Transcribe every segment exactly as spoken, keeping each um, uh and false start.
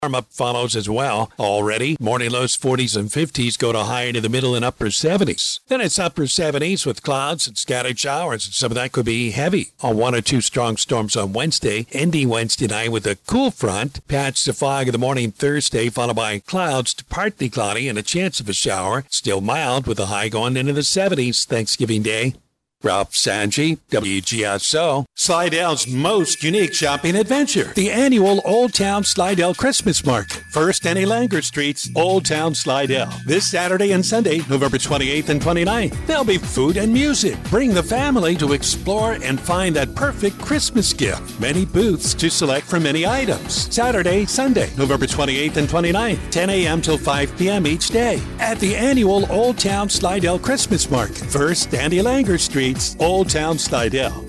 Warm-up follows as well. Already, morning lows forties and fifties go to high into the middle and upper seventies. Then it's upper seventies with clouds and scattered showers. Some of that could be heavy. On one or two strong storms on Wednesday, ending Wednesday night with a cool front. Patch to fog in the morning Thursday, followed by clouds to partly cloudy and a chance of a shower. Still mild with a high going into the seventies Thanksgiving Day. Ralph Sanji, W G S O. Slidell's most unique shopping adventure. The annual Old Town Slidell Christmas Market. First Annie Langer Street's Old Town Slidell. This Saturday and Sunday, November twenty-eighth and twenty-ninth. There'll be food and music. Bring the family to explore and find that perfect Christmas gift. Many booths to select from many items. Saturday, Sunday, November twenty-eighth and twenty-ninth. ten a.m. till five p.m. each day. At the annual Old Town Slidell Christmas Market. First Annie Langer Street. Old Town Slidell.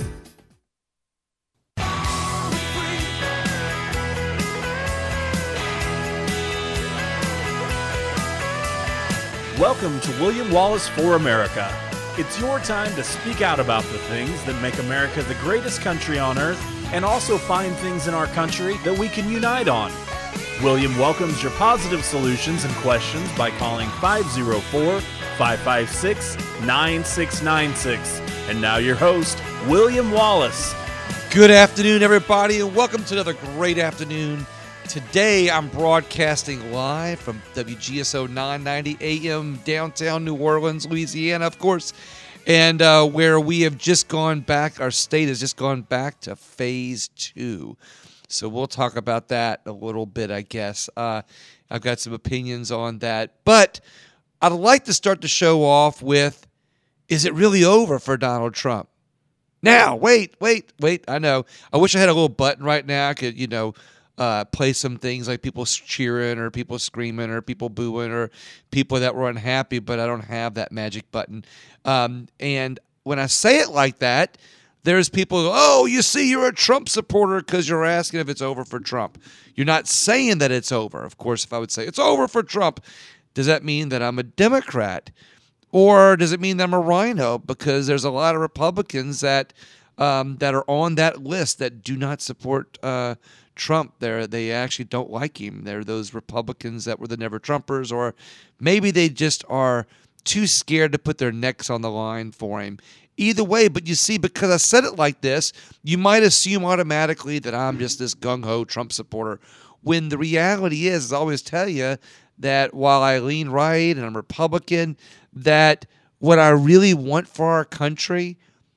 Welcome to William Wallace for America. It's your time to speak out about the things that make America the greatest country on earth and also find things in our country that we can unite on. William welcomes your positive solutions and questions by calling five oh four, five five six, nine six nine six. And now your host, William Wallace. Good afternoon, everybody, and welcome to another great afternoon. Today, I'm broadcasting live from W G S O nine ninety A M downtown New Orleans, Louisiana, of course, and uh, where we have just gone back, our state has just gone back to phase two. So we'll talk about that a little bit, I guess. Uh, I've got some opinions on that, but I'd like to start the show off with, is it really over for Donald Trump? Now, wait, wait, wait. I know. I wish I had a little button right now. I could, you know, uh, play some things like people cheering or people screaming or people booing or people that were unhappy, but I don't have that magic button. Um, and when I say it like that, there's people who go, oh, you see, you're a Trump supporter because you're asking if it's over for Trump. You're not saying that it's over. Of course, if I would say it's over for Trump, does that mean that I'm a Democrat? Or does it mean that I'm a rhino? Because there's a lot of Republicans that um, that are on that list that do not support uh, Trump. They they actually don't like him. They're those Republicans that were the Never Trumpers, or maybe they just are too scared to put their necks on the line for him. Either way, but you see, because I said it like this, you might assume automatically that I'm just this gung-ho Trump supporter, when the reality is, as I always tell you, that while I lean right and I'm Republican, that what I really want for our country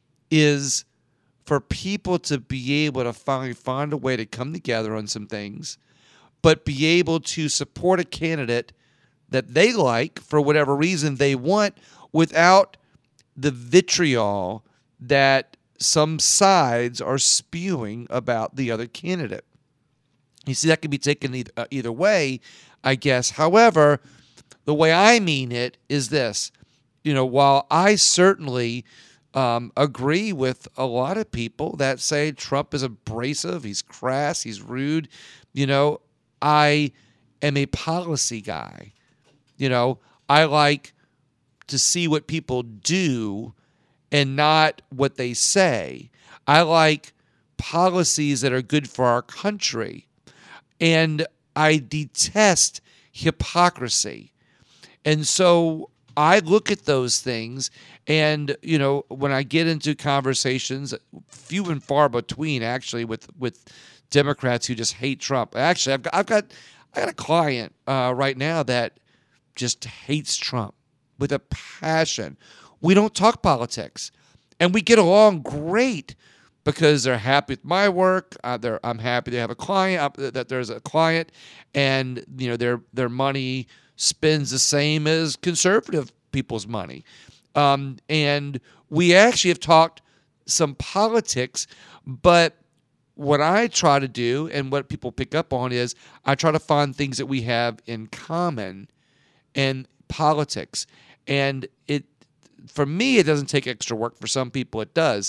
is for people to be able to finally find a way to come together on some things, but be able to support a candidate that they like for whatever reason they want without the vitriol that some sides are spewing about the other candidate. You see, that can be taken either, uh, either way, I guess. However, the way I mean it is this. You know, while I certainly um, agree with a lot of people that say Trump is abrasive, he's crass, he's rude, you know, I am a policy guy. You know, I like to see what people do and not what they say. I like policies that are good for our country. And I detest hypocrisy. And so I look at those things, and, you know, when I get into conversations, few and far between, actually, with, with Democrats who just hate Trump. Actually, I've got, I've got, I got a client uh, right now that just hates Trump with a passion. We don't talk politics, and we get along great because they're happy with my work. Uh, they're, I'm happy to have a client, uh, that there's a client, and, you know, their their money spends the same as conservative people's money. Um, and we actually have talked some politics, but what I try to do and what people pick up on is I try to find things that we have in common in politics. And it, for me, it doesn't take extra work. For some people, it does.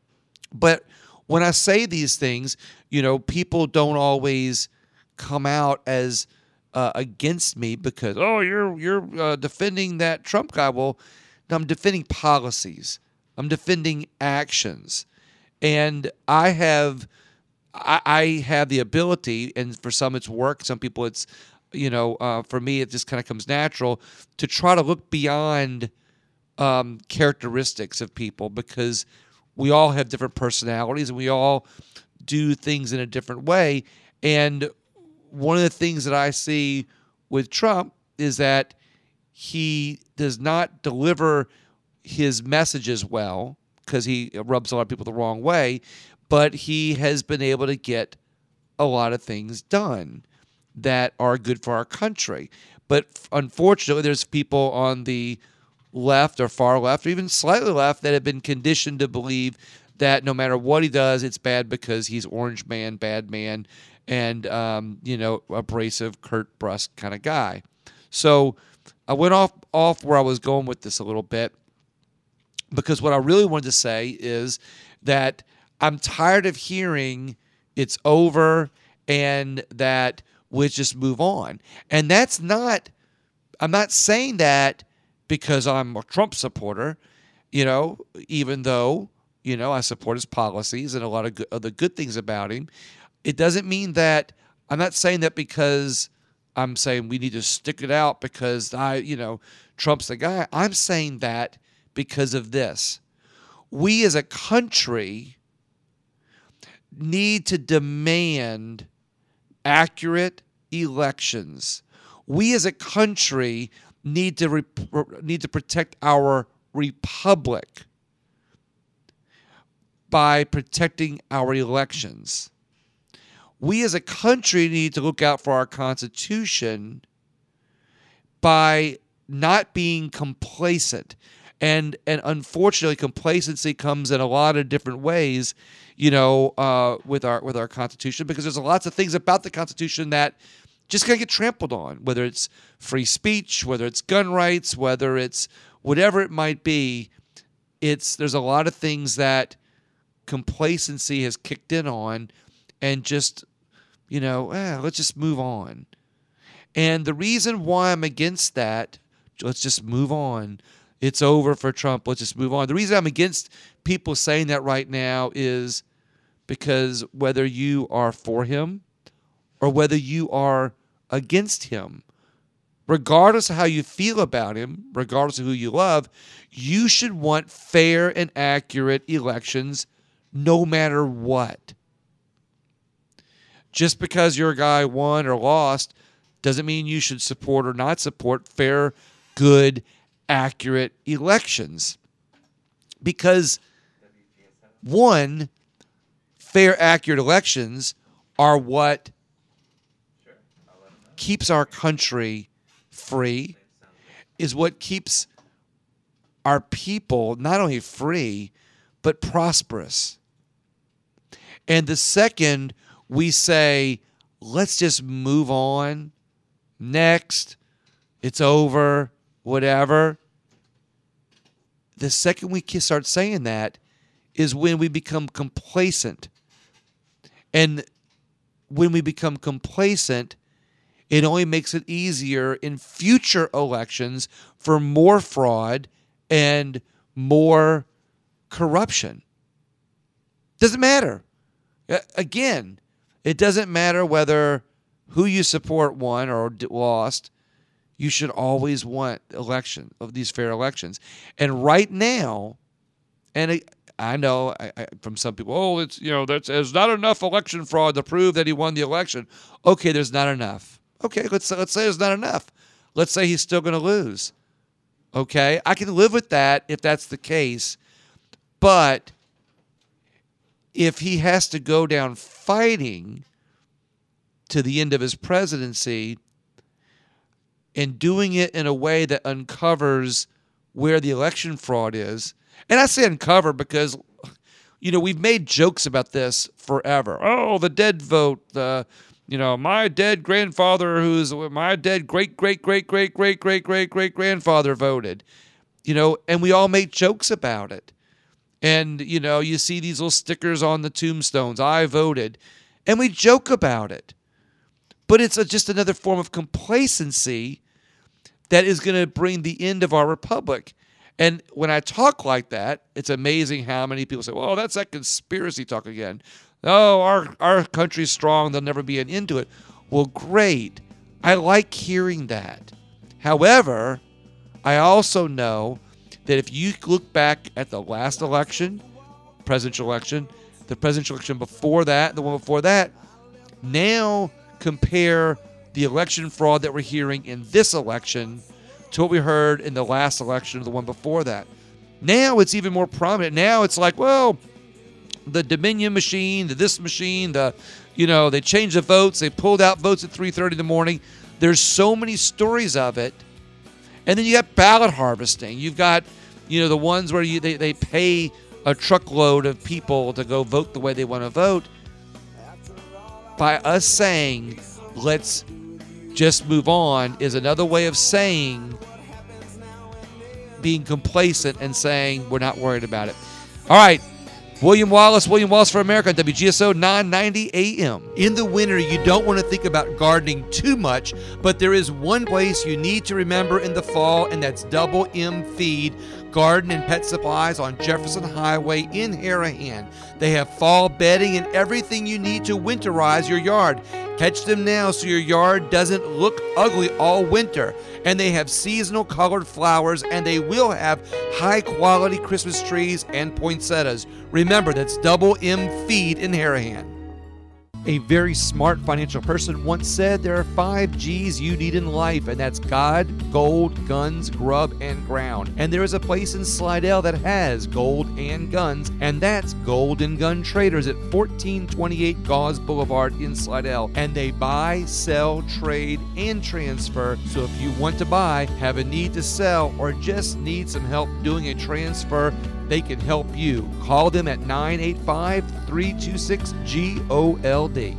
But when I say these things, you know, people don't always come out as uh, against me because, oh, you're you're uh, defending that Trump guy. Well, no, I'm defending policies. I'm defending actions. And I have I, I have the ability, and for some it's work, some people it's, you know, uh, for me it just kind of comes natural to try to look beyond um, characteristics of people, because we all have different personalities and we all do things in a different way. And one of the things that I see with Trump is that he does not deliver his messages well, because he rubs a lot of people the wrong way, but he has been able to get a lot of things done that are good for our country. But unfortunately, there's people on the left or far left or even slightly left that have been conditioned to believe that no matter what he does, it's bad because he's orange man, bad man, and, um, you know, abrasive, curt, brusque kind of guy. So I went off, off where I was going with this a little bit, because what I really wanted to say is that I'm tired of hearing it's over and that we'll just move on. And that's not, I'm not saying that because I'm a Trump supporter, you know, even though, you know, I support his policies and a lot of, good, of the good things about him. It doesn't mean that, I'm not saying that because I'm saying we need to stick it out because I, you know, Trump's the guy. I'm saying that because of this. We as a country need to demand accurate elections. We as a country need to re- need to protect our republic by protecting our elections. We as a country need to look out for our Constitution by not being complacent. And and unfortunately, complacency comes in a lot of different ways, you know, uh, with our with our Constitution, because there's lots of things about the Constitution that just gonna get trampled on, whether it's free speech, whether it's gun rights, whether it's whatever it might be. It's there's a lot of things that complacency has kicked in on, and just, you know, eh, let's just move on. And the reason why I'm against that, let's just move on. It's over for Trump. Let's just move on. The reason I'm against people saying that right now is because whether you are for him or whether you are against him, regardless of how you feel about him, regardless of who you love, you should want fair and accurate elections no matter what. Just because your guy won or lost doesn't mean you should support or not support fair, good, accurate elections. Because, one, fair, accurate elections are what keeps our country free, is what keeps our people not only free, but prosperous. And the second we say, let's just move on, next, it's over, whatever, the second we start saying that is when we become complacent. And when we become complacent, it only makes it easier in future elections for more fraud and more corruption. Doesn't matter. Again, it doesn't matter whether who you support won or lost. You should always want election of these fair elections. And right now, and I know I, I, from some people, oh, it's, you know, that's, there's not enough election fraud to prove that he won the election. Okay, there's not enough. Okay, let's let's say there's not enough. Let's say he's still going to lose. Okay, I can live with that if that's the case. But if he has to go down fighting to the end of his presidency, and doing it in a way that uncovers where the election fraud is. And I say uncover because, you know, we've made jokes about this forever. Oh, the dead vote, the, you know, my dead grandfather who's, my dead great, great, great, great, great, great, great, great grandfather voted. You know, and we all make jokes about it. And, you know, you see these little stickers on the tombstones, I voted. And we joke about it. But it's a, just another form of complacency that is going to bring the end of our republic. And when I talk like that, it's amazing how many people say, well, that's that conspiracy talk again. Oh, our, our country's strong. There'll never be an end to it. Well, great. I like hearing that. However, I also know that if you look back at the last election, presidential election, the presidential election before that, the one before that, now compare the election fraud that we're hearing in this election to what we heard in the last election or the one before that. Now it's even more prominent. Now it's like, well, the Dominion machine, the this machine, the, you know, they changed the votes. They pulled out votes at three thirty in the morning. There's so many stories of it. And then you got ballot harvesting. You've got, you know, the ones where you they, they pay a truckload of people to go vote the way they want to vote. By us saying, let's just move on, is another way of saying, being complacent and saying we're not worried about it. All right. William Wallace, William Wallace for America on W G S O nine ninety A M. In the winter, you don't want to think about gardening too much, but there is one place you need to remember in the fall, and that's Double M Feed Garden and Pet Supplies on Jefferson Highway in Harahan. They have fall bedding and everything you need to winterize your yard. Catch them now so your yard doesn't look ugly all winter. And they have seasonal colored flowers, and they will have high-quality Christmas trees and poinsettias. Remember, that's Double M Feed in Harahan. A very smart financial person once said there are five G's you need in life, and that's God, gold, guns, grub, and ground. And there is a place in Slidell that has gold and guns, and that's Gold and Gun Traders at fourteen twenty-eight Gauze Boulevard in Slidell. And they buy, sell, trade, and transfer. So if you want to buy, have a need to sell, or just need some help doing a transfer, they can help you. Call them at nine eight five, three two six, G O L D.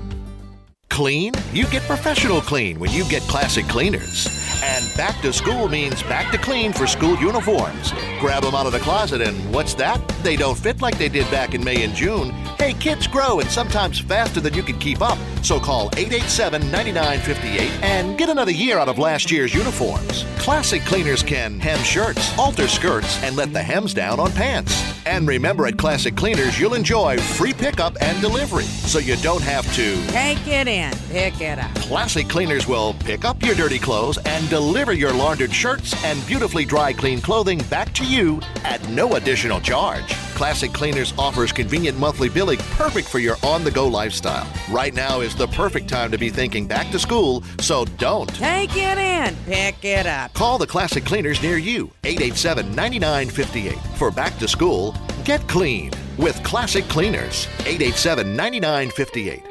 Clean? You get professional clean when you get Classic Cleaners. And back to school means back to clean for school uniforms. Grab them out of the closet and what's that? They don't fit like they did back in May and June. Hey, kids grow and sometimes faster than you can keep up. So call eight eight seven, nine nine five eight and get another year out of last year's uniforms. Classic Cleaners can hem shirts, alter skirts, and let the hems down on pants. And remember, at Classic Cleaners, you'll enjoy free pickup and delivery, so you don't have to take it in, pick it up. Classic Cleaners will pick up your dirty clothes and deliver your laundered shirts and beautifully dry clean clothing back to you at no additional charge. Classic Cleaners offers convenient monthly billing perfect for your on-the-go lifestyle. Right now is the perfect time to be thinking back to school, so don't take it in, pick it up. Call the Classic Cleaners near you, eight eight seven, nine nine five eight. For back to school, get clean with Classic Cleaners, eight eight seven, nine nine five eight.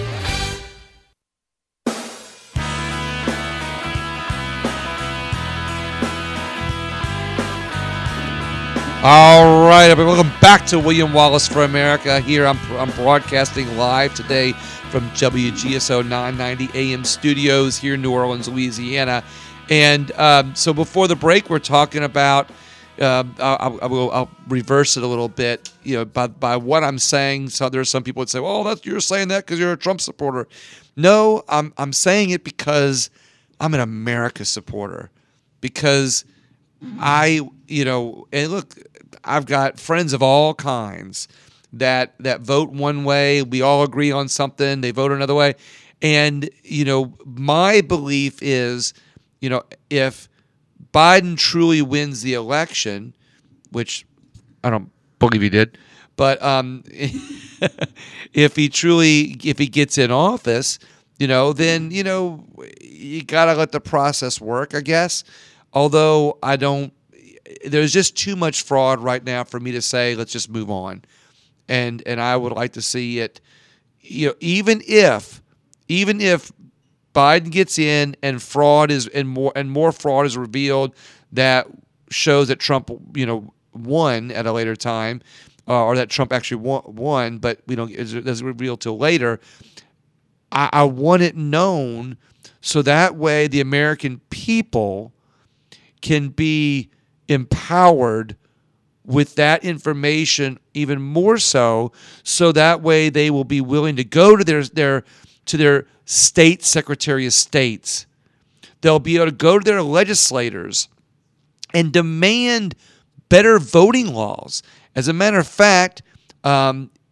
All right, everybody, welcome back to William Wallace for America. Here I'm, I'm broadcasting live today from W G S O nine ninety A M studios here in New Orleans, Louisiana. And um, so before the break, we're talking about, uh, I'll, I will, I'll reverse it a little bit, you know, by, by what I'm saying. So there's some people that say, well, that's, you're saying that because you're a Trump supporter. No, I'm, I'm saying it because I'm an America supporter. Because I, you know, and look, I've got friends of all kinds that that vote one way. We all agree on something. They vote another way. And, you know, my belief is, you know, if Biden truly wins the election, which I don't believe he did, but um, if he truly, if he gets in office, you know, then, you know, you got to let the process work, I guess. Although I don't, there's just too much fraud right now for me to say, let's just move on. And and I would like to see it, you know, even if, even if Biden gets in and fraud is, and more, and more fraud is revealed that shows that Trump, you know, won at a later time, uh, or that Trump actually won, won but we don't, it doesn't reveal till later. I, I want it known so that way the American people can be empowered with that information even more so, so that way they will be willing to go to their their to their state secretary of states. They'll be able to go to their legislators and demand better voting laws. As a matter of fact, um,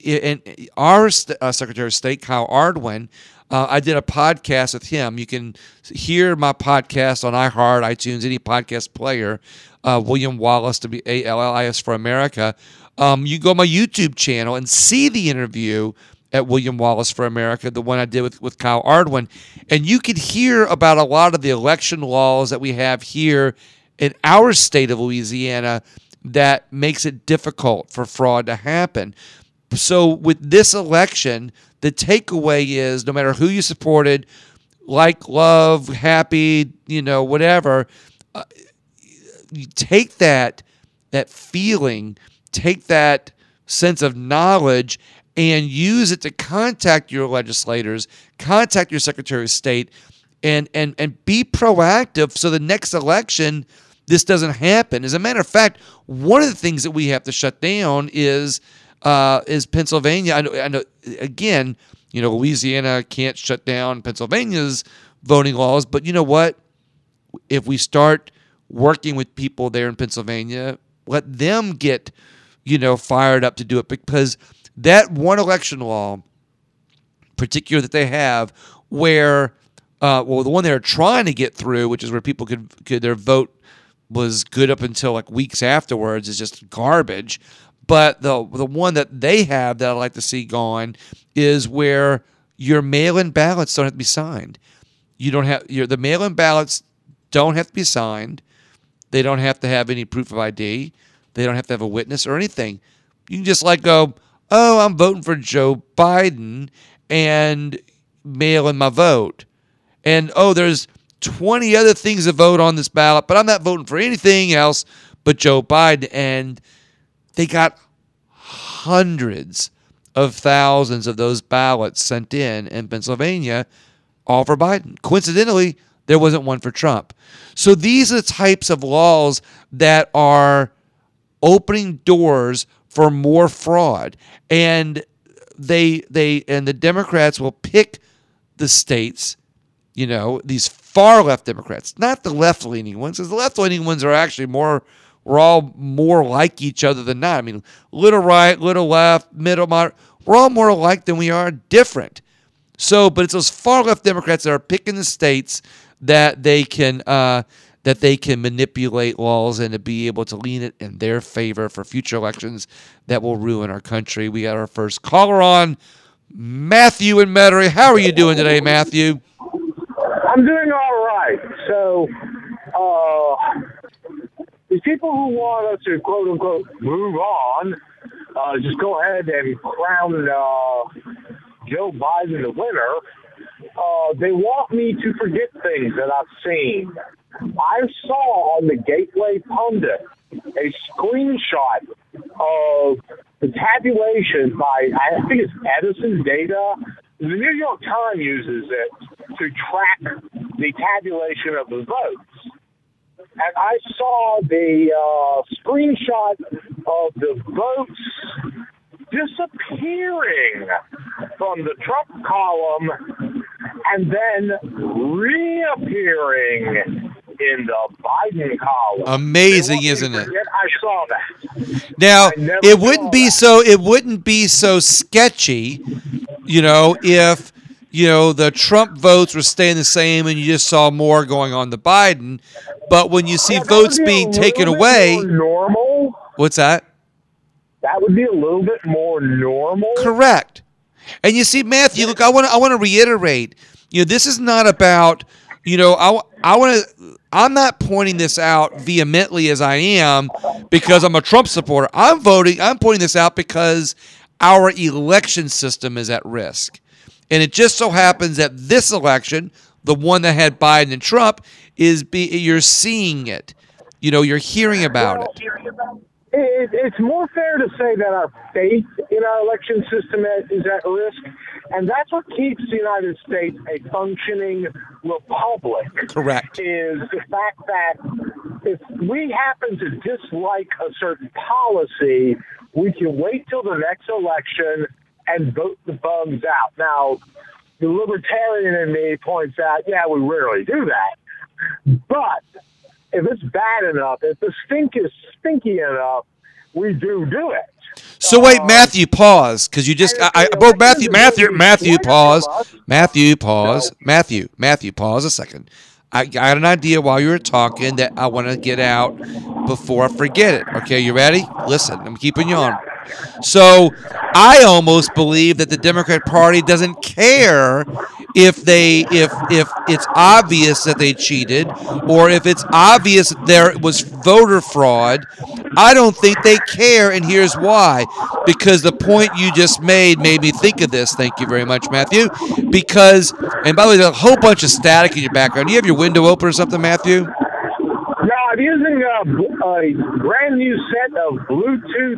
and our uh, Secretary of State, Kyle Ardwin, uh, I did a podcast with him. You can hear my podcast on iHeart, iTunes, any podcast player. Uh, William Wallace, W A L L I S for America. Um, you go on my YouTube channel and see the interview at William Wallace for America, the one I did with, with Kyle Ardwin. And you could hear about a lot of the election laws that we have here in our state of Louisiana that makes it difficult for fraud to happen. So with this election, the takeaway is no matter who you supported, like, love, happy, you know, whatever, uh, you take that that feeling, take that sense of knowledge, and use it to contact your legislators, contact your Secretary of State, and and and be proactive so the next election this doesn't happen. As a matter of fact, one of the things that we have to shut down is uh, is Pennsylvania. I know, I know, again, you know, Louisiana can't shut down Pennsylvania's voting laws, but you know what? If we start working with people there in Pennsylvania, let them get, you know, fired up to do it, because that one election law, particular that they have, where, uh, well, the one they're trying to get through, which is where people could, could their vote was good up until like weeks afterwards, is just garbage. But the the one that they have that I'd like to see gone is where your mail-in ballots don't have to be signed. You don't have your the mail-in ballots don't have to be signed. They don't have to have any proof of I D. They don't have to have a witness or anything. You can just like go, oh, I'm voting for Joe Biden, and mail in my vote. And, oh, there's twenty other things to vote on this ballot, but I'm not voting for anything else but Joe Biden. And they got hundreds of thousands of those ballots sent in in Pennsylvania, all for Biden. Coincidentally, there wasn't one for Trump. So these are the types of laws that are opening doors for more fraud. And they they and the Democrats will pick the states, you know, these far left Democrats, not the left leaning ones, because the left leaning ones are actually more, we're all more like each other than not. I mean, little right, little left, middle, moderate, we're all more alike than we are different. So, but it's those far left Democrats that are picking the states that they can uh, that they can manipulate laws and to be able to lean it in their favor for future elections that will ruin our country. We got our first caller on, Matthew in Metairie. How are you doing today, Matthew? I'm doing all right. So, uh, the people who want us to quote unquote move on, uh, just go ahead and crown uh, Joe Biden the winner. Uh, they want me to forget things that I've seen. I saw on the Gateway Pundit a screenshot of the tabulation by, I think it's Edison Data. The New York Times uses it to track the tabulation of the votes. And I saw the uh, screenshot of the votes disappearing from the Trump column and then reappearing in the Biden column. Amazing, isn't it? I saw that. Now, it wouldn't be so it wouldn't be so sketchy, you know, if you know the Trump votes were staying the same and you just saw more going on to Biden. But when you see yeah, votes be being taken away, normal. What's that? That would be a little bit more normal. Correct. And you see, Matthew, look, I want to I want to reiterate, you know, this is not about, you know, I, I want to, I'm not pointing this out vehemently as I am because I'm a Trump supporter. I'm voting, I'm pointing this out because our election system is at risk. And it just so happens that this election, the one that had Biden and Trump, is be you're seeing it. You know, you're hearing about well, it. it. It's more fair to say that our faith in our election system is at risk, and that's what keeps the United States a functioning republic. Correct. Is the fact that if we happen to dislike a certain policy, we can wait till the next election and vote the bugs out. Now, the libertarian in me points out, yeah, we rarely do that. But if it's bad enough, if the stink is stinky enough, we do do it. So wait, Matthew, pause, because you just, I, I, both Matthew, Matthew, Matthew, pause, Matthew, pause, Matthew, Matthew, pause a second. I got an idea while you were talking that I want to get out before I forget it. Okay, you ready? Listen, I'm keeping you on. So I almost believe that the Democrat Party doesn't care if they if if it's obvious that they cheated or if it's obvious that there was voter fraud. I don't think they care, and here's why. Because the point you just made made me think of this. Thank you very much, Matthew. Because, and by the way, there's a whole bunch of static in your background. Do you have your window open or something, Matthew? No, I'm using a, a brand new set of Bluetooth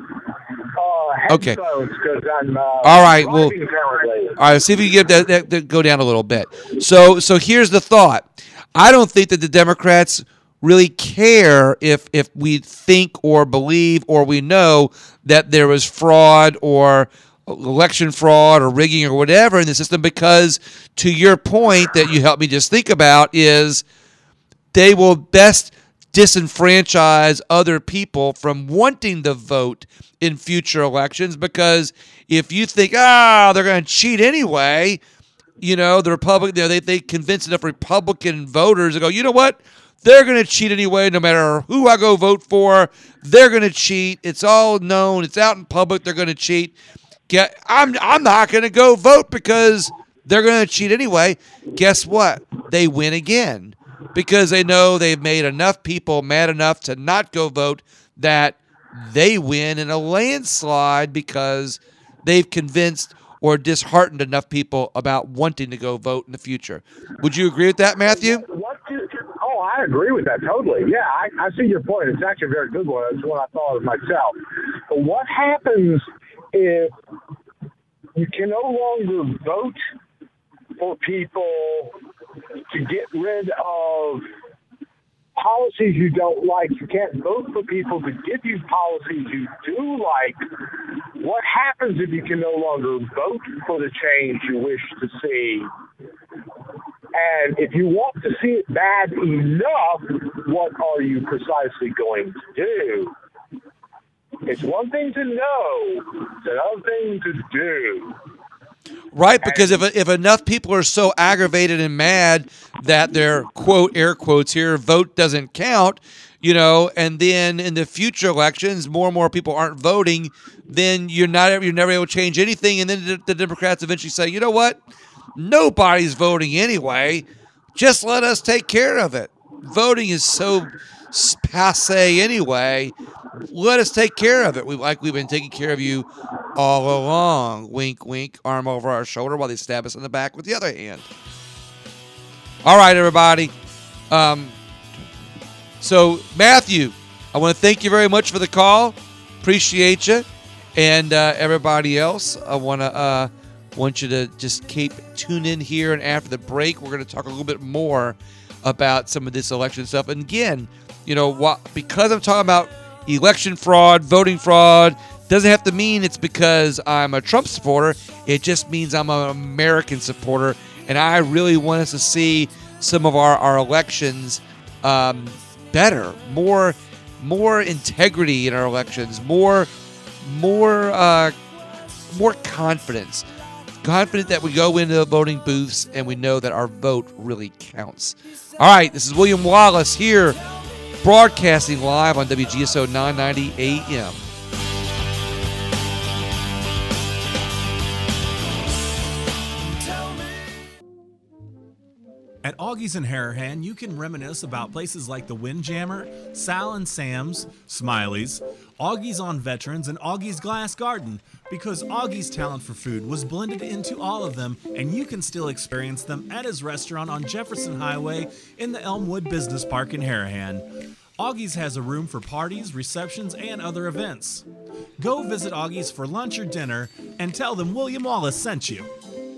uh, Okay. headphones because I'm uh, All right, well, driving currently. All right, see if you can get that, that, that go down a little bit. So, so here's the thought. I don't think that the Democrats really care if if we think or believe or we know that there was fraud or election fraud or rigging or whatever in the system, because to your point that you helped me just think about is they will best disenfranchise other people from wanting to vote in future elections, because if you think, ah, they're going to cheat anyway, you know, the Republic, they they convince enough Republican voters to go, you know what? They're going to cheat anyway, no matter who I go vote for. They're going to cheat. It's all known. It's out in public. They're going to cheat. Get, I'm I'm not going to go vote because they're going to cheat anyway. Guess what? They win again because they know they've made enough people mad enough to not go vote that they win in a landslide because they've convinced or disheartened enough people about wanting to go vote in the future. Would you agree with that, Matthew? What do, oh, I agree with that totally. Yeah, I, I see your point. It's actually a very good one. It's one I thought of myself. But what happens if you can no longer vote for people to get rid of policies you don't like? You can't vote for people to give you policies you do like. What happens if you can no longer vote for the change you wish to see? And if you want to see it bad enough, what are you precisely going to do? It's one thing to know, it's another thing to do. Right, because if if enough people are so aggravated and mad that their, quote, air quotes here, vote doesn't count, you know, and then in the future elections, more and more people aren't voting, then you're not you're never able to change anything. And then the, the Democrats eventually say, you know what? Nobody's voting anyway. Just let us take care of it. Voting is so passe anyway. Let us take care of it. We like we've been taking care of you all along. Wink, wink, arm over our shoulder while they stab us in the back with the other hand. All right, everybody. Um, so, Matthew, I want to thank you very much for the call. Appreciate you. And uh, everybody else, I want to uh, want you to just keep tune in here. And after the break, we're going to talk a little bit more about some of this election stuff. And again, you know, what, because I'm talking about election fraud, voting fraud, doesn't have to mean it's because I'm a Trump supporter. It just means I'm an American supporter, and I really want us to see some of our, our elections um, better, more more integrity in our elections, more more uh, more confidence, confident that we go into the voting booths and we know that our vote really counts. All right, this is William Wallace here, broadcasting live on W G S O nine ninety A M. At Augie's in Harahan, you can reminisce about places like the Windjammer, Sal and Sam's, Smiley's, Augie's on Veterans, and Augie's Glass Garden, because Augie's talent for food was blended into all of them, and you can still experience them at his restaurant on Jefferson Highway in the Elmwood Business Park in Harahan. Augie's has a room for parties, receptions, and other events. Go visit Augie's for lunch or dinner and tell them William Wallace sent you.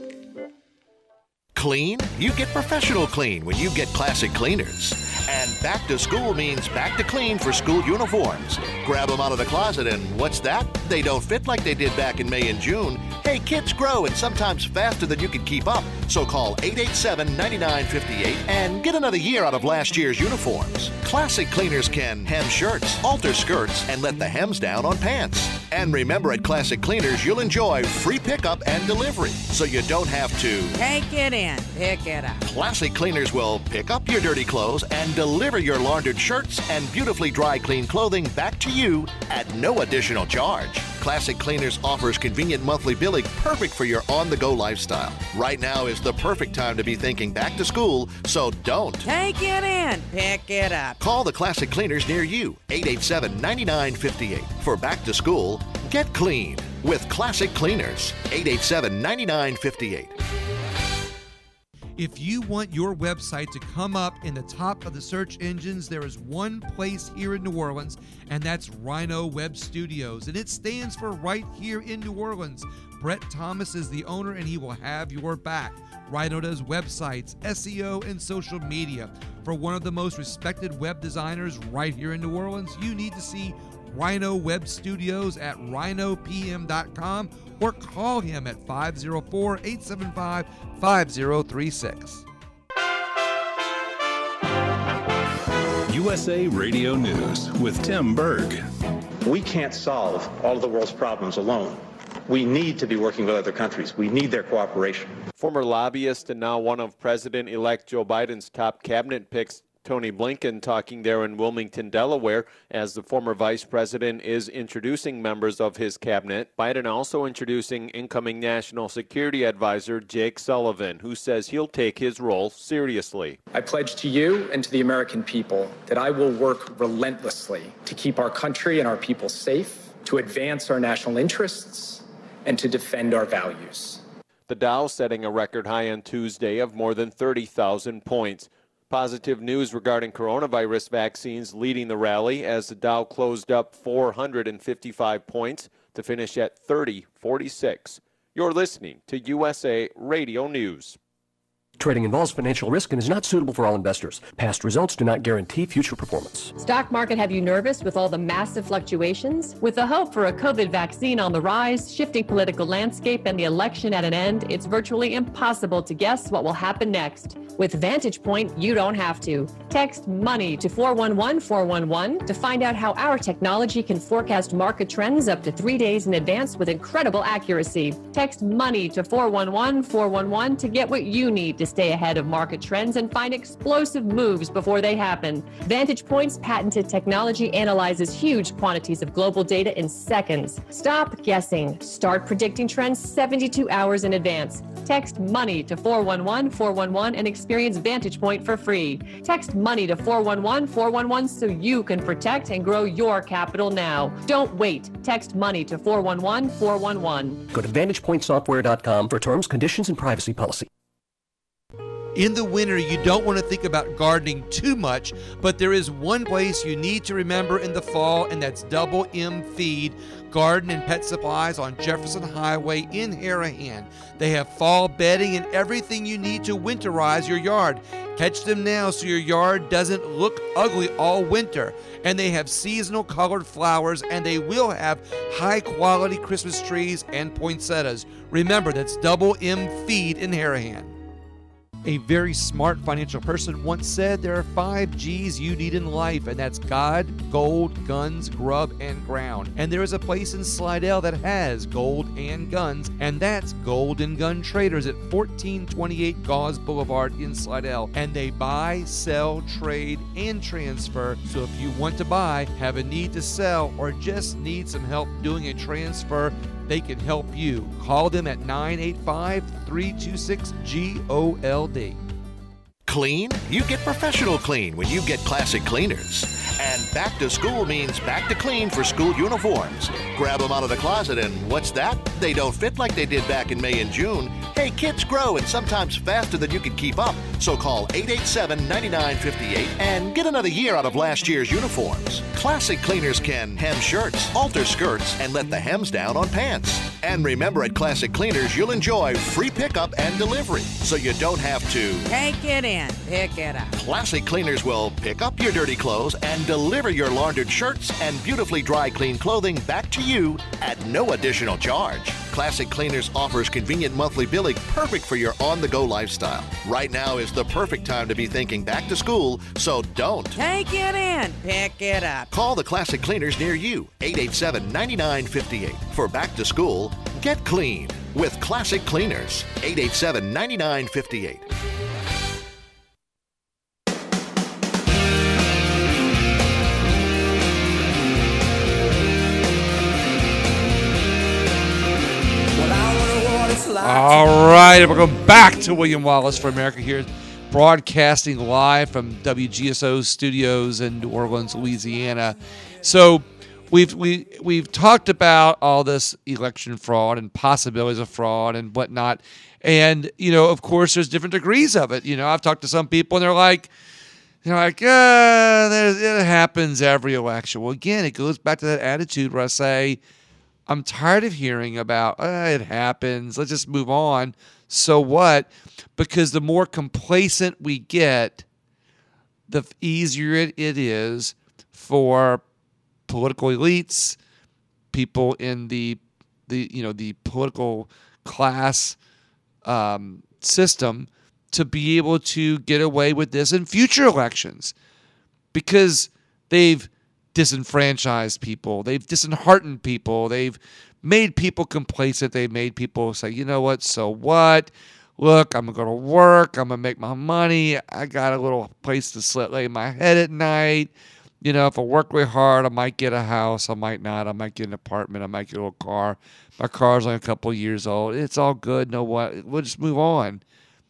Clean? You get professional clean when you get Classic Cleaners. And back to school means back to clean for school uniforms. Grab them out of the closet and what's that? They don't fit like they did back in May and June. Hey, kids grow and sometimes faster than you can keep up. So call eight eight seven, nine nine five eight and get another year out of last year's uniforms. Classic Cleaners can hem shirts, alter skirts, and let the hems down on pants. And remember, at Classic Cleaners, you'll enjoy free pickup and delivery, so you don't have to Take it in, pick it up. Classic Cleaners will pick up your dirty clothes and deliver your laundered shirts and beautifully dry clean clothing back to you at no additional charge. Classic Cleaners offers convenient monthly billing perfect for your on-the-go lifestyle. Right now is the perfect time to be thinking back to school, so don't. Take it in, pick it up. Call the Classic Cleaners near you, eight eight seven, nine nine five eight. For back to school, get clean with Classic Cleaners, eight eight seven, nine nine five eight. If you want your website to come up in the top of the search engines, there is one place here in New Orleans, and that's Rhino Web Studios. And it stands for right here in New Orleans. Brett Thomas is the owner, and he will have your back. Rhino does websites, S E O, and social media. For one of the most respected web designers right here in New Orleans, you need to see Rhino Web Studios at rhino p m dot com or call him at five oh four, eight seven five, five oh three six. U S A Radio News with Tim Berg. We can't solve all of the world's problems alone. We need to be working with other countries. We need their cooperation. Former lobbyist and now one of President-elect Joe Biden's top cabinet picks, Tony Blinken, talking there in Wilmington, Delaware, as the former vice president is introducing members of his cabinet. Biden also introducing incoming National Security Advisor Jake Sullivan, who says he'll take his role seriously. I pledge to you and to the American people that I will work relentlessly to keep our country and our people safe, to advance our national interests, and to defend our values. The Dow setting a record high on Tuesday of more than thirty thousand points. Positive news regarding coronavirus vaccines leading the rally as the Dow closed up four hundred fifty-five points to finish at thirty forty-six. You're listening to U S A Radio News. Trading involves financial risk and is not suitable for all investors. Past results do not guarantee future performance. Stock market have you nervous with all the massive fluctuations? With the hope for a COVID vaccine on the rise, shifting political landscape, and the election at an end, it's virtually impossible to guess what will happen next. With Vantage Point, you don't have to. Text MONEY to four one one four one one to find out how our technology can forecast market trends up to three days in advance with incredible accuracy. Text MONEY to four one one four one one to get what you need to stay ahead of market trends and find explosive moves before they happen. Vantage Point's patented technology analyzes huge quantities of global data in seconds. Stop guessing. Start predicting trends seventy-two hours in advance. Text MONEY to four one one four one one and experience Vantage Point for free. Text MONEY to four one one four one one so you can protect and grow your capital now. Don't wait. Text MONEY to four one one four one one. Go to vantage point software dot com for terms, conditions, and privacy policy. In the winter, you don't want to think about gardening too much, but there is one place you need to remember in the fall, and that's Double M Feed Garden and Pet Supplies on Jefferson Highway in Harahan. They have fall bedding and everything you need to winterize your yard. Catch them now so your yard doesn't look ugly all winter. And they have seasonal colored flowers, and they will have high-quality Christmas trees and poinsettias. Remember, that's Double M Feed in Harahan. A very smart financial person once said there are five G's you need in life, and that's God, gold, guns, grub, and ground. And there is a place in Slidell that has gold and guns, and that's Gold and Gun Traders at fourteen twenty-eight Gauze Boulevard in Slidell. And they buy, sell, trade, and transfer. So if you want to buy, have a need to sell, or just need some help doing a transfer, they can help you. Call them at nine eight five, three two six, G O L D. Clean? You get professional clean when you get Classic Cleaners. And back to school means back to clean for school uniforms. Grab them out of the closet and what's that? They don't fit like they did back in May and June. Hey, kids grow and sometimes faster than you can keep up. So call eight eight seven, nine nine five eight and get another year out of last year's uniforms. Classic Cleaners can hem shirts, alter skirts, and let the hems down on pants. And remember, at Classic Cleaners, you'll enjoy free pickup and delivery, so you don't have to Take it in, pick it up. Classic Cleaners will pick up your dirty clothes and deliver your laundered shirts and beautifully dry clean clothing back to you at no additional charge. Classic Cleaners offers convenient monthly billing perfect for your on-the-go lifestyle. Right now is the perfect time to be thinking back to school, so don't. Take it in, pick it up. Call the Classic Cleaners near you, eight eight seven, nine nine five eight. For back to school, get clean with Classic Cleaners, eight eight seven, nine nine five eight. All right, we're going back to William Wallace for America here, broadcasting live from W G S O studios in New Orleans, Louisiana. So we've we we've talked about all this election fraud and possibilities of fraud and whatnot, and you know, of course, there's different degrees of it. You know, I've talked to some people and they're like, they're like, uh, there's, it happens every election. Well, again, it goes back to that attitude where I say, I'm tired of hearing about, uh, it happens, let's just move on. So what? Because the more complacent we get, the easier it, it is for political elites, people in the the you know the political class um, system to be able to get away with this in future elections, because they've disenfranchised people, they've disheartened people, they've made people complacent, they've made people say, you know what, so what? Look, I'm going to work, I'm going to make my money, I got a little place to sit, lay my head at night. You know, if I work really hard, I might get a house, I might not, I might get an apartment, I might get a little car. My car's only a couple of years old. It's all good, no what, we'll just move on.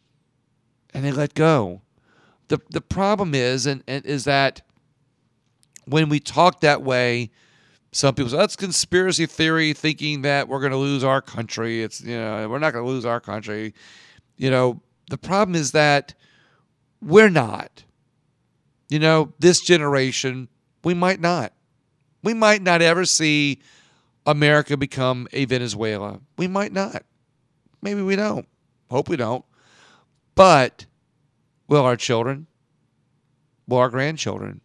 And they let go. The the problem is, and, and is that when we talk that way, some people say, that's conspiracy theory, thinking that we're going to lose our country. It's, you know, we're not going to lose our country. You know, the problem is that we're not. You know, this generation, we might not. We might not ever see America become a Venezuela. We might not. Maybe we don't. Hope we don't. But will our children? Will our grandchildren?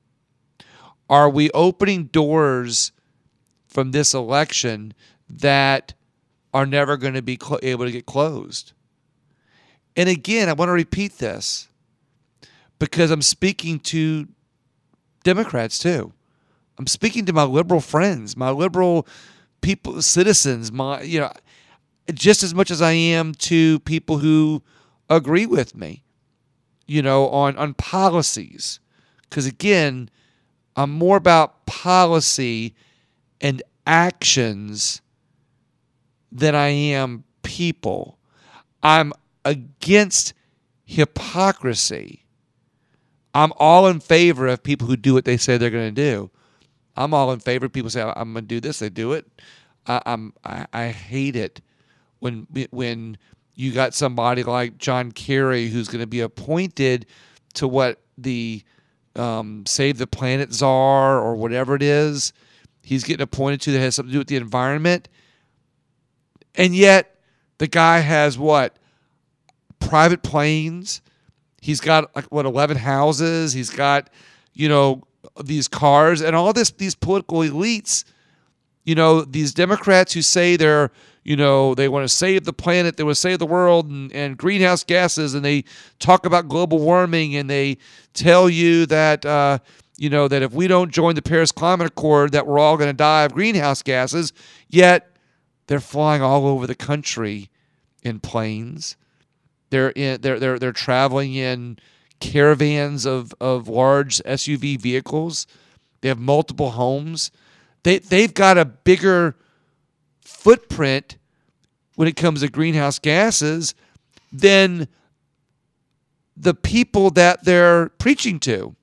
Are we opening doors from this election that are never going to be cl- able to get closed? And again, I want to repeat this because I'm speaking to Democrats too. I'm speaking to my liberal friends, my liberal people, citizens, my you know, just as much as I am to people who agree with me, you know, on on policies. Because again, I'm more about policy and actions than I am people. I'm against hypocrisy. I'm all in favor of people who do what they say they're going to do. I'm all in favor of people say, I'm going to do this, they do it. I, I'm, I, I hate it when when you got somebody like John Kerry who's going to be appointed to what the Um, Save the Planet Czar or whatever it is he's getting appointed to that has something to do with the environment. And yet the guy has what? Private planes. He's got like what, eleven houses. He's got, you know, these cars and all this, these political elites, you know, these Democrats who say they're, you know, they want to save the planet, they want to save the world and, and greenhouse gases, and they talk about global warming, and they tell you that, uh, you know, that if we don't join the Paris Climate Accord, that we're all going to die of greenhouse gases, yet they're flying all over the country in planes. They're in, they're they're they're traveling in caravans of, of large S U V vehicles. They have multiple homes. They they've got a bigger footprint when it comes to greenhouse gases than the people that they're preaching to.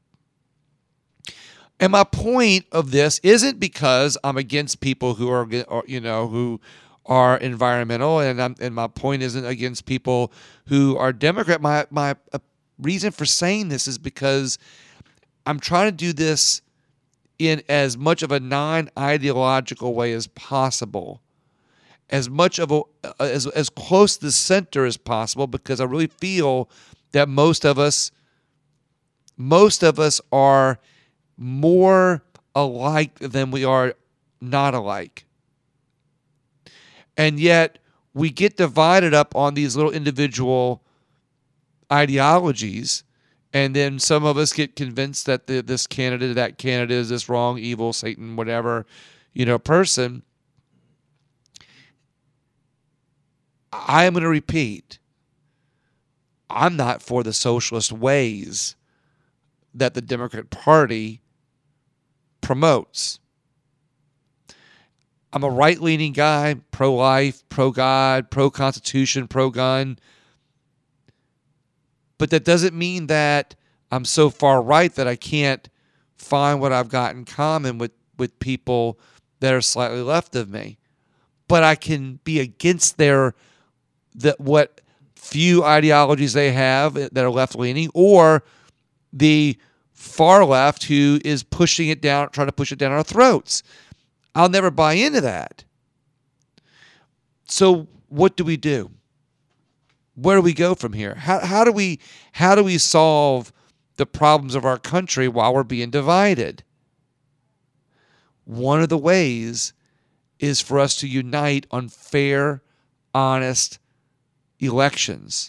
And my point of this isn't because I'm against people who are, you know, who are environmental, and I'm, and my point isn't against people who are Democrat. My my reason for saying this is because I'm trying to do this in as much of a non-ideological way as possible, as much of a as as close to the center as possible, because I really feel that most of us, most of us are more alike than we are not alike. And yet we get divided up on these little individual ideologies, and then some of us get convinced that the, this candidate, that candidate is this wrong, evil, Satan, whatever, you know, person. I am going to repeat, I'm not for the socialist ways that the Democrat Party promotes. I'm a right-leaning guy, pro-life, pro-God, pro-Constitution, pro-gun. But that doesn't mean that I'm so far right that I can't find what I've got in common with, with people that are slightly left of me. But I can be against their the, what few ideologies they have that are left-leaning, or the far left who is pushing it down, trying to push it down our throats. I'll never buy into that. So what do we do? Where do we go from here? How, how do we how do we solve the problems of our country while we're being divided? One of the ways is for us to unite on fair, honest elections.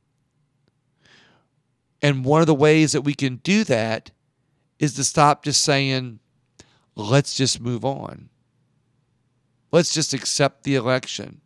And one of the ways that we can do that is to stop just saying, let's just move on. Let's just accept the election.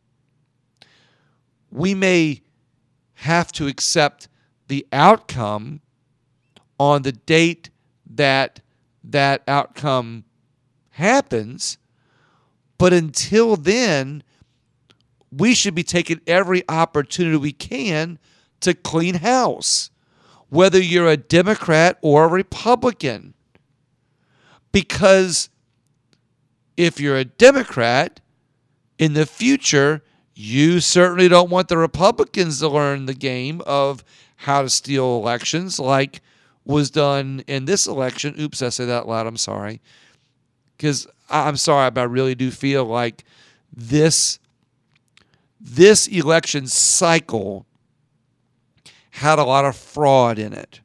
We may have to accept the outcome on the date that that outcome happens, but until then, we should be taking every opportunity we can to clean house, whether you're a Democrat or a Republican. Because if you're a Democrat, in the future, you certainly don't want the Republicans to learn the game of how to steal elections like was done in this election. Oops, I said that out loud. I'm sorry. Because I'm sorry, but I really do feel like this, this election cycle had a lot of fraud in it.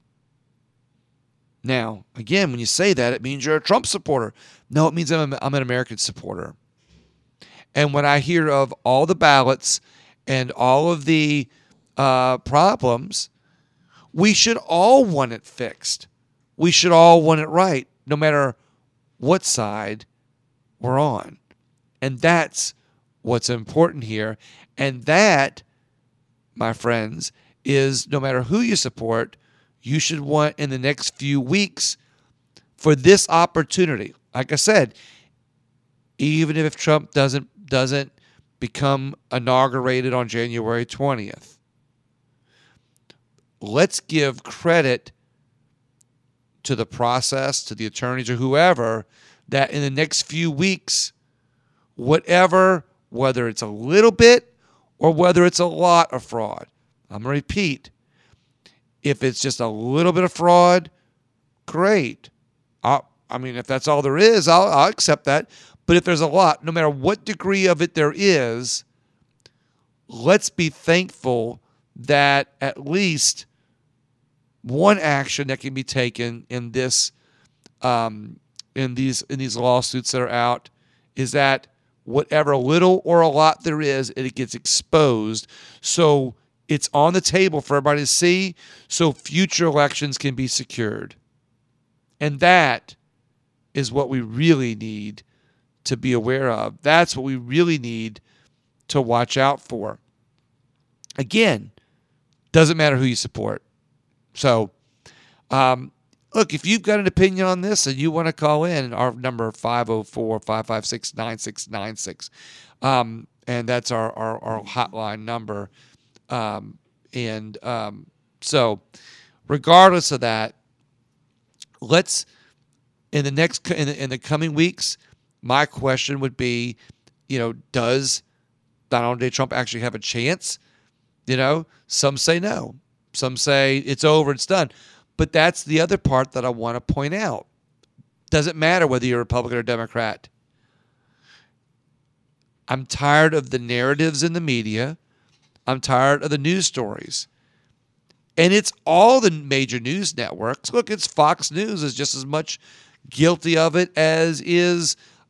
Now, again, when you say that, it means you're a Trump supporter. No, it means I'm, a, I'm an American supporter. And when I hear of all the ballots and all of the uh, problems, we should all want it fixed. We should all want it right, no matter what side we're on. And that's what's important here. And that, my friends, is no matter who you support, you should want in the next few weeks for this opportunity. Like I said, even if Trump doesn't doesn't become inaugurated on January twentieth, let's give credit to the process, to the attorneys or whoever, that in the next few weeks, whatever, whether it's a little bit or whether it's a lot of fraud, I'm going to repeat, if it's just a little bit of fraud, great. I'll, I mean, if that's all there is, I'll, I'll accept that. But if there's a lot, no matter what degree of it there is, let's be thankful that at least one action that can be taken in this, um, in these in these lawsuits that are out, is that whatever little or a lot there is, it gets exposed. So it's on the table for everybody to see, so future elections can be secured. And that is what we really need to be aware of. That's what we really need to watch out for. Again, doesn't matter who you support. So, um, look, if you've got an opinion on this and you want to call in, our number five oh four, five five six, nine six nine six. Um, and that's our, our, our hotline number. Um, and um, so regardless of that, let's, in the next, in the, in the coming weeks, my question would be, you know, does Donald J. Trump actually have a chance? You know, some say no. Some say it's over, it's done. But that's the other part that I want to point out. Doesn't matter whether you're a Republican or Democrat. I'm tired of the narratives in the media. I'm tired of the news stories. And it's all the major news networks. Look, it's Fox News is just as much guilty of it as is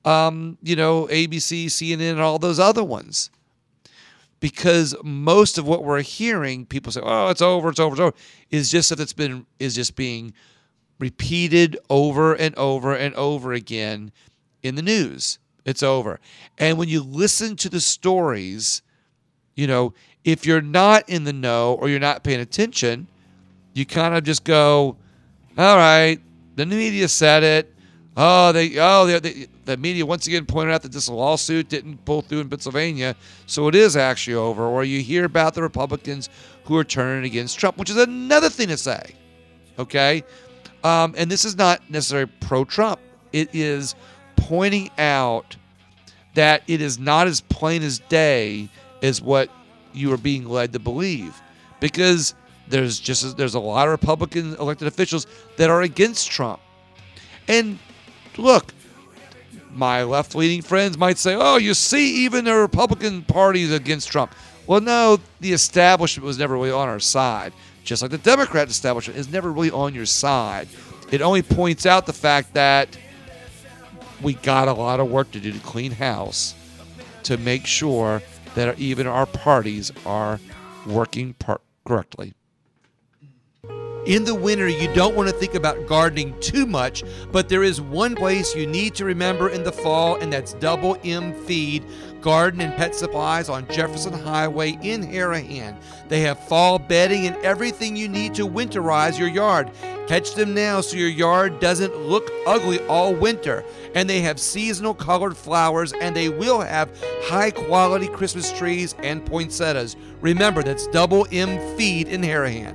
um, you know, A B C, C N N, and all those other ones. Because most of what we're hearing, people say, "Oh, it's over, it's over, it's over," is just that it's been is just being repeated over and over and over again in the news. It's over. And when you listen to the stories, you know, if you're not in the know or you're not paying attention, you kind of just go, "All right, the media said it. Oh, they, oh, they, they, the media once again pointed out that this lawsuit didn't pull through in Pennsylvania, so it is actually over." Or you hear about the Republicans who are turning against Trump, which is another thing to say, okay? Um, and this is not necessarily pro-Trump. It is pointing out that it is not as plain as day as what you are being led to believe, because there's just there's a lot of Republican elected officials that are against Trump. And look, my left-leaning friends might say, "Oh, you see, even the Republican Party is against Trump." Well, no, the establishment was never really on our side. Just like the Democrat establishment is never really on your side. It only points out the fact that we got a lot of work to do to clean house to make sure that even our parties are working par- correctly. In the winter, you don't want to think about gardening too much, but there is one place you need to remember in the fall, and that's Double M Feed Garden and Pet Supplies on Jefferson Highway in Harahan. They have fall bedding and everything you need to winterize your yard. Catch them now so your yard doesn't look ugly all winter. And they have seasonal colored flowers, and they will have high-quality Christmas trees and poinsettias. Remember, that's Double M Feed in Harahan.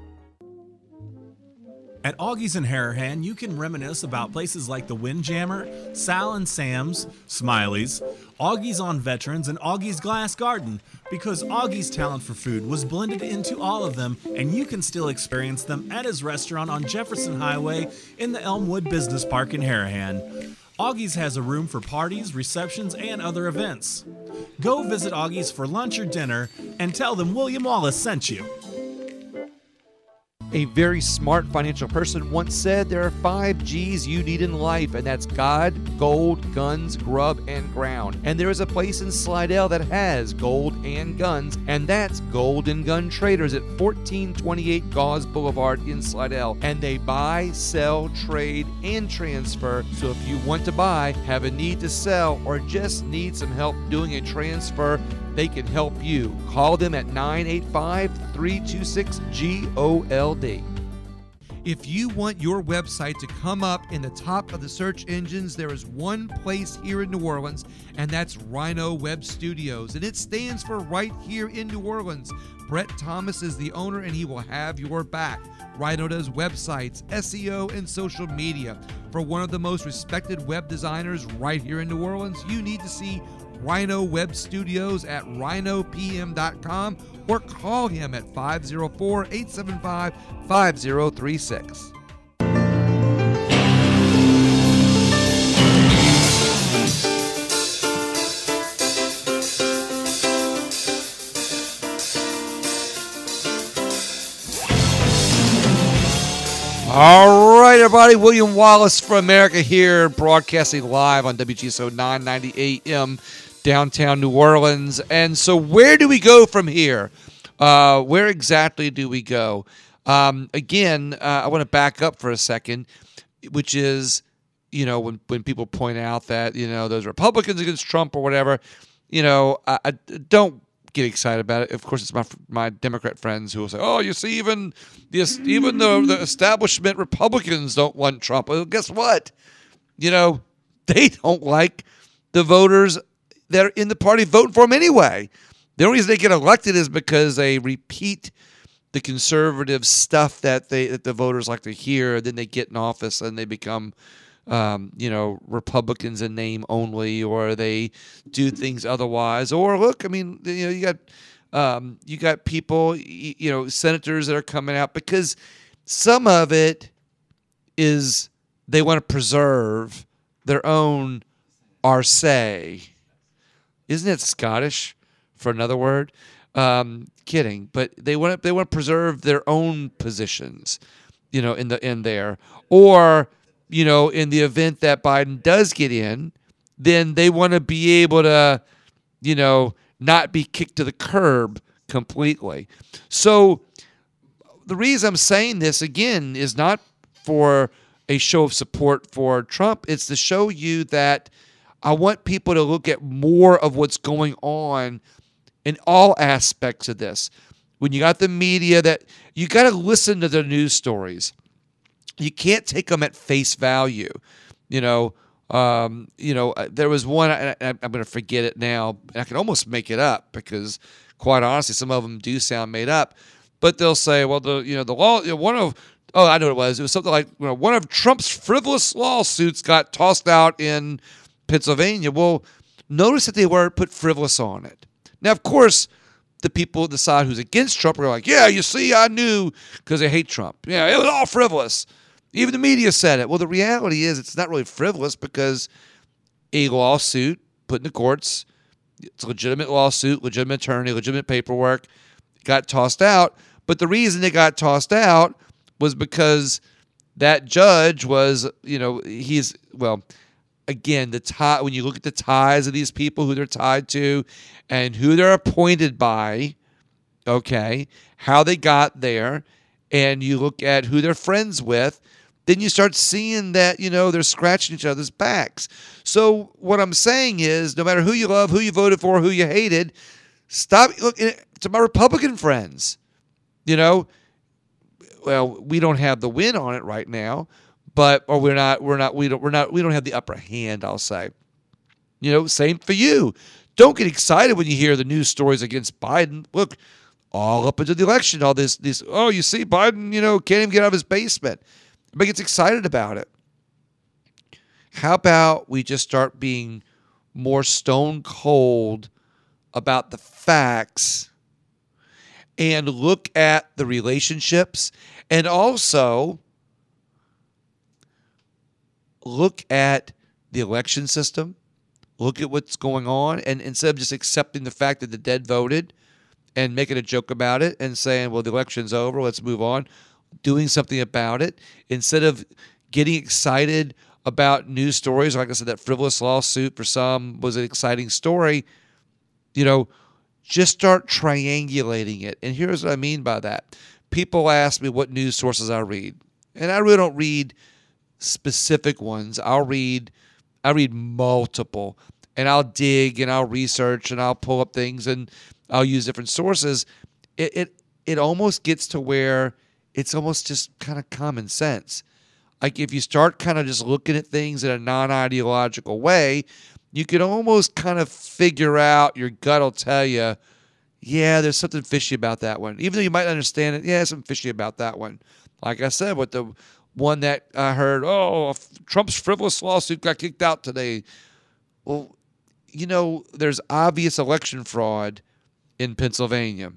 At Augie's in Harahan, you can reminisce about places like the Windjammer, Sal and Sam's, Smiley's, Augie's on Veterans, and Augie's Glass Garden, because Augie's talent for food was blended into all of them, and you can still experience them at his restaurant on Jefferson Highway in the Elmwood Business Park in Harahan. Augie's has a room for parties, receptions, and other events. Go visit Augie's for lunch or dinner and tell them William Wallace sent you. A very smart financial person once said there are five G's you need in life, and that's God, gold, guns, grub, and ground. And there is a place in Slidell that has gold and guns, and that's Gold and Gun Traders at fourteen twenty-eight Gauze Boulevard in Slidell. And they buy, sell, trade, and transfer. So if you want to buy, have a need to sell, or just need some help doing a transfer, they can help you. Call them at nine eight five, three two six, G O L D. If you want your website to come up in the top of the search engines, there is one place here in New Orleans, and that's Rhino Web Studios. And it stands for right here in New Orleans. Brett Thomas is the owner, and he will have your back. Rhino does websites, S E O, and social media. For one of the most respected web designers right here in New Orleans, you need to see Rhino Web Studios at rhino p m dot com or call him at five oh four, eight seven five, five oh three six. All right, everybody. William Wallace for America here, broadcasting live on W G S O nine ninety A M, downtown New Orleans. And so where do we go from here? Uh, where exactly do we go? Um, again, uh, I want to back up for a second, which is, you know, when, when people point out that, you know, those Republicans against Trump or whatever, you know, I, I don't get excited about it. Of course, it's my my Democrat friends who will say, "Oh, you see, even the even the the establishment Republicans don't want Trump." Well, guess what? You know, they don't like the voters that are in the party voting for him anyway. The only reason they get elected is because they repeat the conservative stuff that they that the voters like to hear. And then they get in office and they become, um, you know, Republicans in name only, or they do things otherwise. Or look, I mean, you know, you got um, you got people, you know, senators that are coming out because some of it is they want to preserve their own arse. Isn't it Scottish for another word? Um, kidding, but they want to, they want to preserve their own positions, you know, in the in there, or you know, in the event that Biden does get in, then they want to be able to, you know, not be kicked to the curb completely. So the reason I'm saying this, again, is not for a show of support for Trump. It's to show you that I want people to look at more of what's going on in all aspects of this. When you got the media, that you got to listen to the news stories. You can't take them at face value. You know, um, you know, there was one, I, I'm going to forget it now. I can almost make it up because, quite honestly, some of them do sound made up. But they'll say, well, the you know the law, you know, one of oh, I know what it was. It was something like, you know, one of Trump's frivolous lawsuits got tossed out in Pennsylvania. Well, notice that they weren't put frivolous on it. Now, of course, the people at the side who's against Trump are like, yeah, you see, I knew, because they hate Trump. Yeah, it was all frivolous. Even the media said it. Well, the reality is it's not really frivolous because a lawsuit put in the courts, it's a legitimate lawsuit, legitimate attorney, legitimate paperwork, got tossed out. But the reason it got tossed out was because that judge was, you know, he's, well, again, the tie, when you look at the ties of these people, who they're tied to and who they're appointed by, okay, how they got there, and you look at who they're friends with, then you start seeing that, you know, they're scratching each other's backs. So what I'm saying is, no matter who you love, who you voted for, who you hated, stop looking to my Republican friends. You know, well, we don't have the win on it right now, but or we're not, we're not, we don't, we're not, we don't have the upper hand. I'll say, you know, same for you. Don't get excited when you hear the news stories against Biden. Look, all up into the election, all this, this. Oh, you see, Biden, you know, can't even get out of his basement. Everybody gets excited about it. How about we just start being more stone cold about the facts and look at the relationships, and also look at the election system, look at what's going on, and instead of just accepting the fact that the dead voted and making a joke about it and saying, well, the election's over, let's move on, doing something about it, instead of getting excited about news stories. Like I said, that frivolous lawsuit for some was an exciting story, you know, just start triangulating it. And here's what I mean by that. People ask me what news sources I read. And I really don't read specific ones. I'll read I read multiple. And I'll dig and I'll research and I'll pull up things and I'll use different sources. It it, it almost gets to where it's almost just kind of common sense. Like if you start kind of just looking at things in a non-ideological way, you can almost kind of figure out, your gut will tell you, yeah, there's something fishy about that one. Even though you might understand it, yeah, there's something fishy about that one. Like I said, with the one that I heard, oh, Trump's frivolous lawsuit got kicked out today. Well, you know, there's obvious election fraud in Pennsylvania.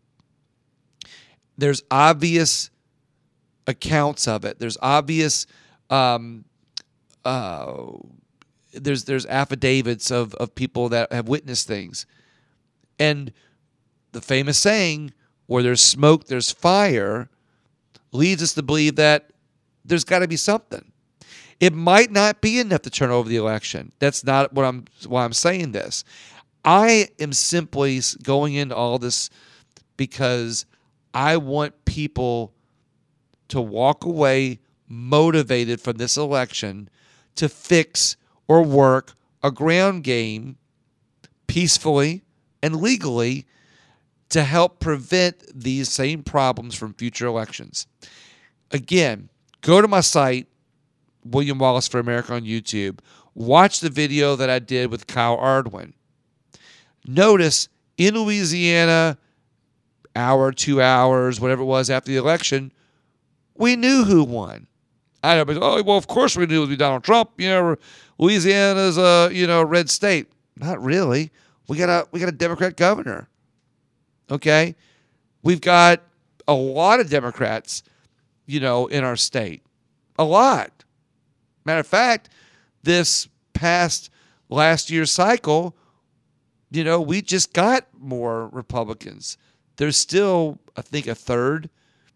There's obvious accounts of it. There's obvious um, uh There's there's affidavits of, of people that have witnessed things. And the famous saying, where there's smoke, there's fire, leads us to believe that there's got to be something. It might not be enough to turn over the election. That's not what I'm why I'm saying this. I am simply going into all this because I want people to walk away motivated from this election to fix or work a ground game peacefully and legally to help prevent these same problems from future elections. Again, go to my site, William Wallace for America on YouTube. Watch the video that I did with Kyle Ardwin. Notice in Louisiana, hour, two hours, whatever it was after the election, we knew who won. I know, but oh well, of course we knew it would be Donald Trump. You know, Louisiana's a you know red state. Not really. We got a we got a Democrat governor. Okay, we've got a lot of Democrats, you know, in our state. A lot. Matter of fact, this past last year's cycle, you know, we just got more Republicans. There's still, I think, a third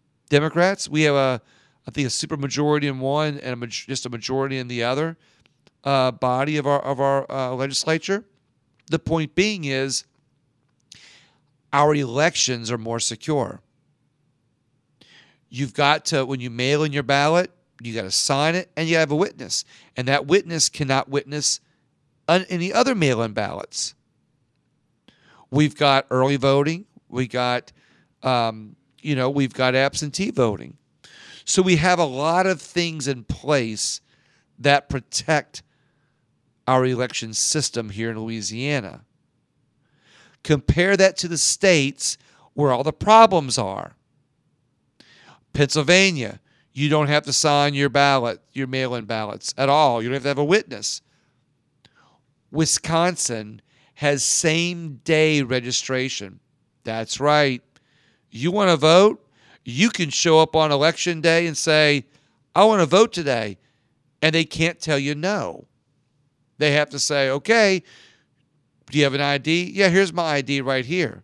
Democrats. We have a, I think, a super majority in one and a, just a majority in the other. uh, body of our of our uh, legislature. The point being is, our elections are more secure. You've got to, when you mail in your ballot, you got to sign it, and you have a witness, and that witness cannot witness on any other mail-in ballots. We've got early voting. We got, um, you know, we've got absentee voting. So we have a lot of things in place that protect our election system here in Louisiana. Compare that to the states where all the problems are. Pennsylvania, you don't have to sign your ballot, your mail-in ballots at all. You don't have to have a witness. Wisconsin has same-day registration. That's right. You want to vote? You can show up on election day and say, I want to vote today. And they can't tell you no. They have to say, okay, do you have an I D? Yeah, here's my I D right here.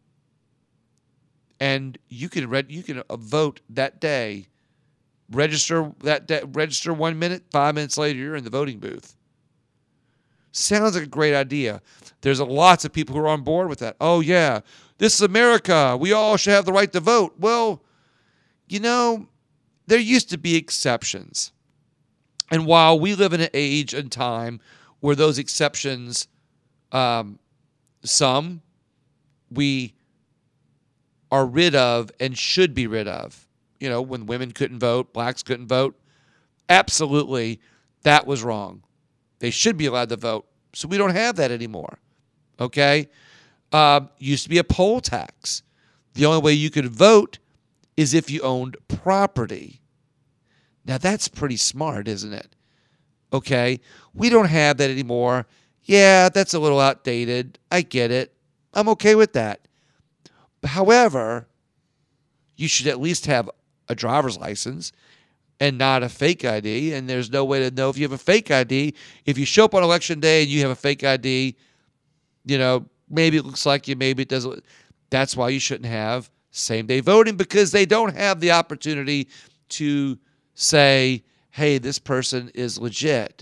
And you can read, you can vote that day. Register that day, register one minute, five minutes later, you're in the voting booth. Sounds like a great idea. There's a lots of people who are on board with that. Oh, yeah, this is America. We all should have the right to vote. Well, you know, there used to be exceptions. And while we live in an age and time where those exceptions, um, some we are rid of and should be rid of. You know, when women couldn't vote, blacks couldn't vote. Absolutely, that was wrong. They should be allowed to vote. So we don't have that anymore. Okay? Uh, used to be a poll tax. The only way you could vote is if you owned property. Now, that's pretty smart, isn't it? Okay? We don't have that anymore. Yeah, that's a little outdated. I get it. I'm okay with that. However, you should at least have a driver's license and not a fake I D, and there's no way to know if you have a fake I D. If you show up on election day and you have a fake I D, you know, maybe it looks like you, maybe it doesn't. That's why you shouldn't have same-day voting, because they don't have the opportunity to say, hey, this person is legit.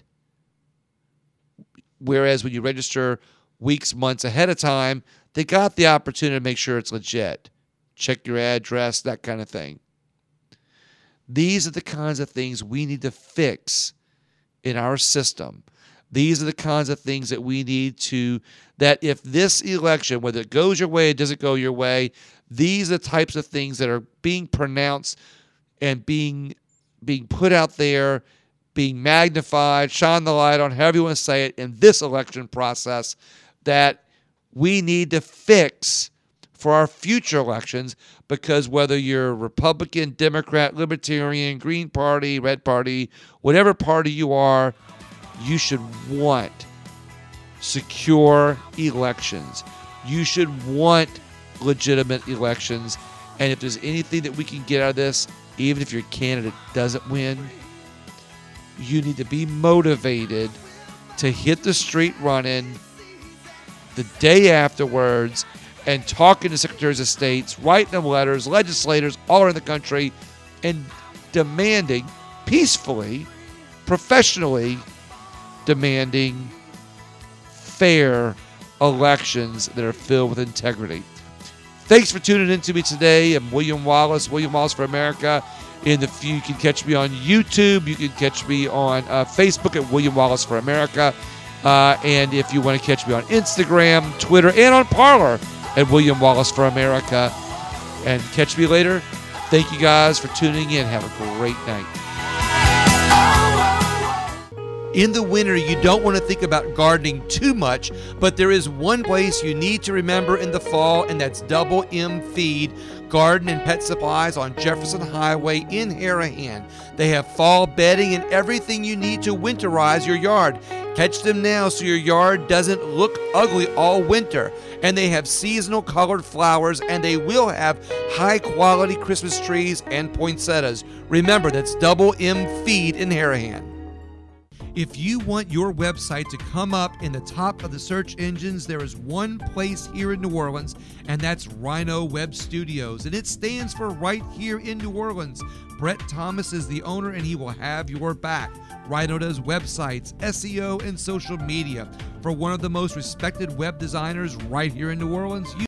Whereas when you register weeks, months ahead of time, they got the opportunity to make sure it's legit. Check your address, that kind of thing. These are the kinds of things we need to fix in our system. These are the kinds of things that we need to, that if this election, whether it goes your way, it doesn't go your way, these are the types of things that are being pronounced and being being put out there, being magnified, shine the light on, however you want to say it, in this election process that we need to fix for our future elections, because whether you're Republican, Democrat, Libertarian, Green Party, Red Party, whatever party you are, you should want secure elections. You should want legitimate elections. And if there's anything that we can get out of this, even if your candidate doesn't win, you need to be motivated to hit the street running the day afterwards and talking to secretaries of states, writing them letters, legislators all around the country, and demanding, peacefully, professionally, demanding fair elections that are filled with integrity. Thanks for tuning in to me today. I'm William Wallace, William Wallace for America. In the few, you can catch me on YouTube. You can catch me on uh, Facebook at William Wallace for America. Uh, and if you want to catch me on Instagram, Twitter, and on Parler at William Wallace for America. And catch me later. Thank you guys for tuning in. Have a great night. In the winter, you don't want to think about gardening too much, but there is one place you need to remember in the fall, and that's Double M Feed Garden and Pet Supplies on Jefferson Highway in Harahan. They have fall bedding and everything you need to winterize your yard. Catch them now so your yard doesn't look ugly all winter. And they have seasonal colored flowers, and they will have high-quality Christmas trees and poinsettias. Remember, that's Double M Feed in Harahan. If you want your website to come up in the top of the search engines, there is one place here in New Orleans, and that's Rhino Web Studios, and it stands for right here in New Orleans. Brett Thomas is the owner, and he will have your back. Rhino does websites, S E O, and social media. For one of the most respected web designers right here in New Orleans, you